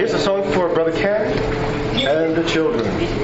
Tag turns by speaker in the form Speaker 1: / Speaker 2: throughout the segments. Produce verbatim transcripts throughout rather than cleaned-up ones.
Speaker 1: Here's a song for Brother Ken and the children.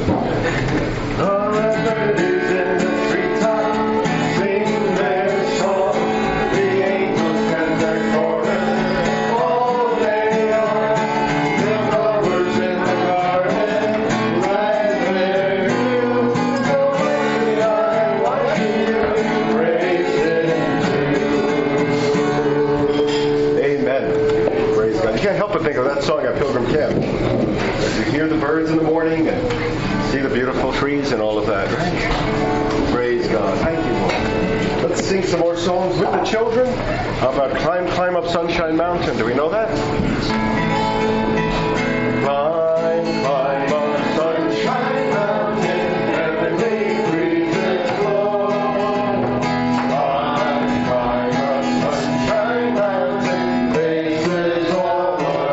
Speaker 1: Think of that song at Pilgrim Camp. As you hear the birds in the morning and see the beautiful trees and all of that. Right? Praise God. Thank you, Lord. Let's sing some more songs with the children. How about Climb, Climb Up Sunshine Mountain? Do we know that? Climb, climb up Sunshine Mountain, and the day breezes blow. Climb, climb up Sunshine Mountain, faces all.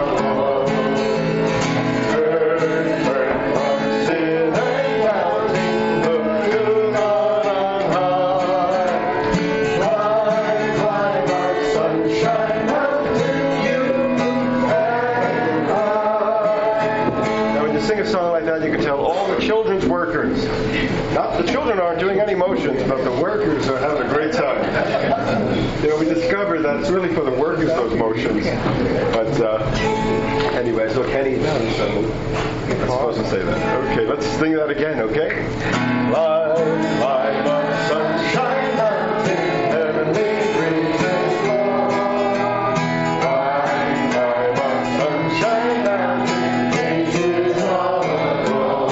Speaker 1: Not the children aren't doing any motions, but the workers are having a great time. You know, we discovered that it's really for the workers, those motions. But uh, anyway, so Kenny done, so I'm supposed to say that. Okay, let's sing that again, okay? Climb, climb up Sunshine Mountain, heavenly breezes blow. Climb, climb up Sunshine Mountain, faces all aglow.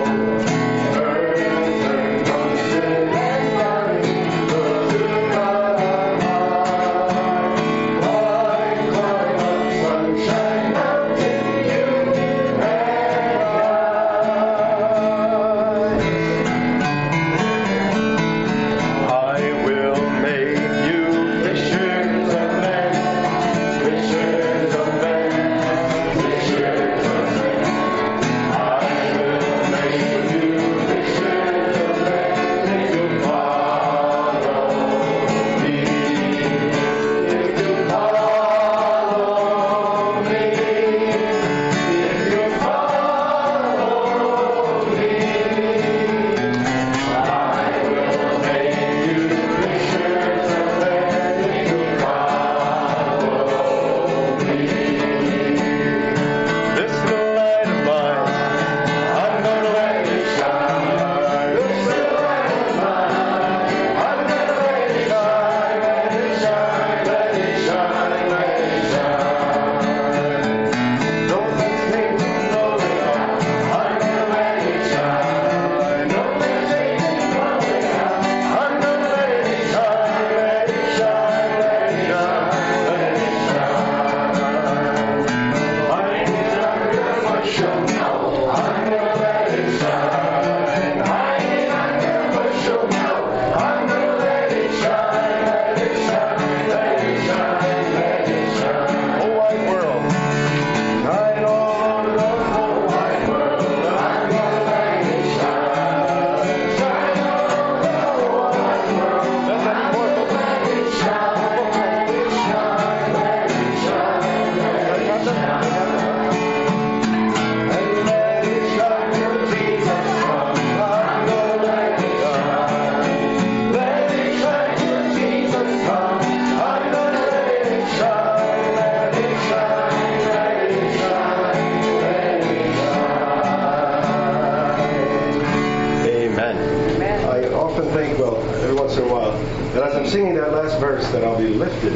Speaker 1: Singing that last verse, that I'll be lifted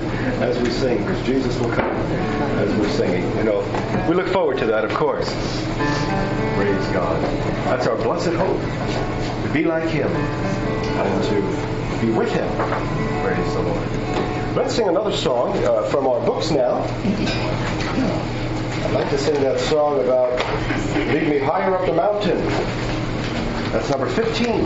Speaker 1: as we sing, because Jesus will come as we're singing. You know, we look forward to that, of course. Praise God. That's our blessed hope, to be like Him and to be with Him. Praise the Lord. Let's sing another song uh, from our books now. I'd like to sing that song about Lead Me Higher Up the Mountain. That's number fifteen.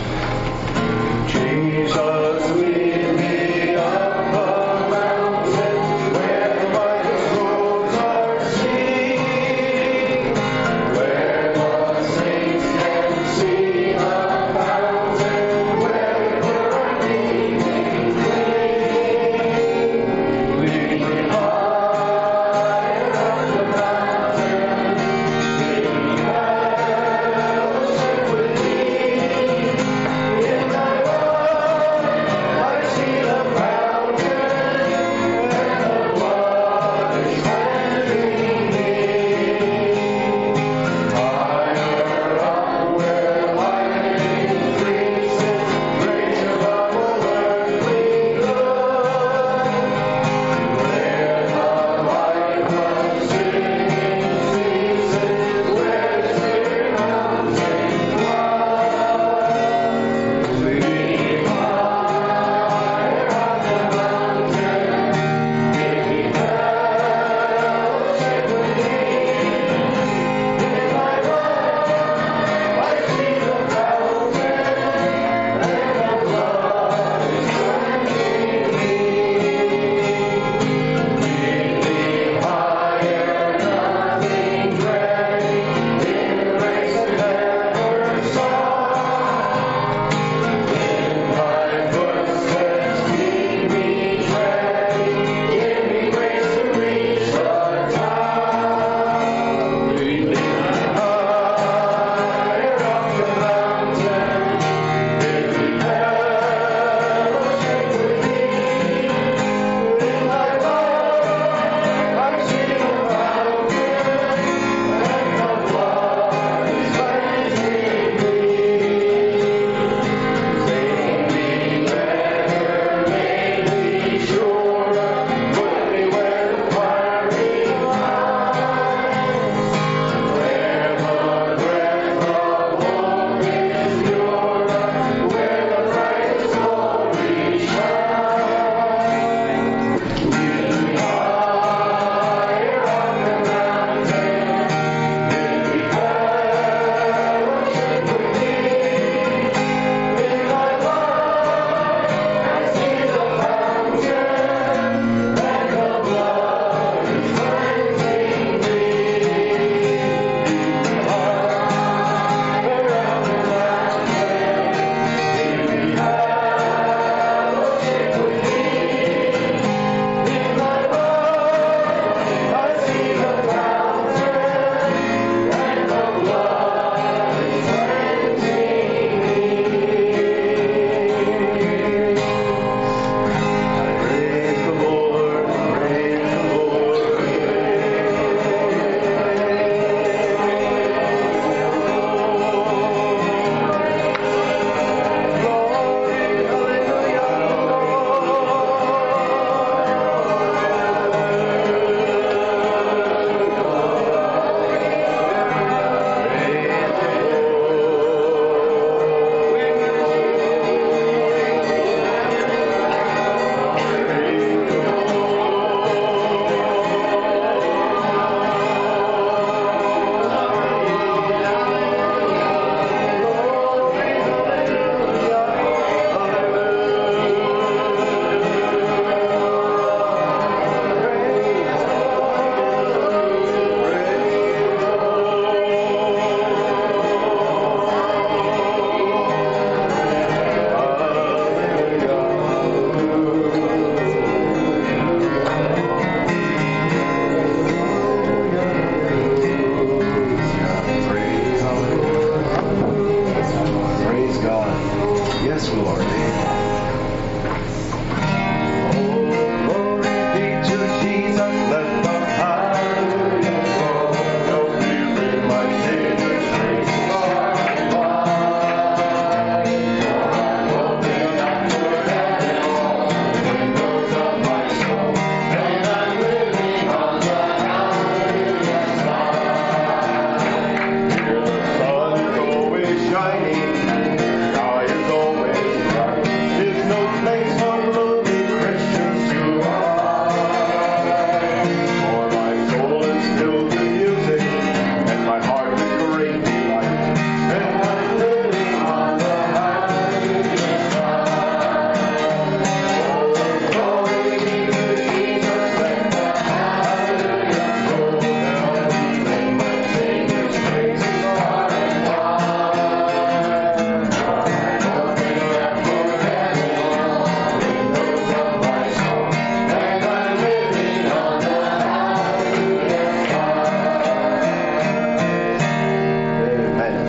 Speaker 1: Jesus, lead me up the mountain where my roads are seen, where the saints can see the fountain, where burning clean. Lead me higher up the mountain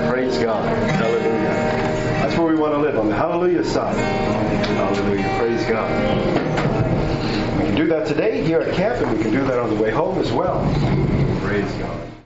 Speaker 1: Praise God. Hallelujah. That's where we want to live, on the hallelujah side. Hallelujah. Praise God. We can do that today here at camp, and we can do that on the way home as well. Praise God.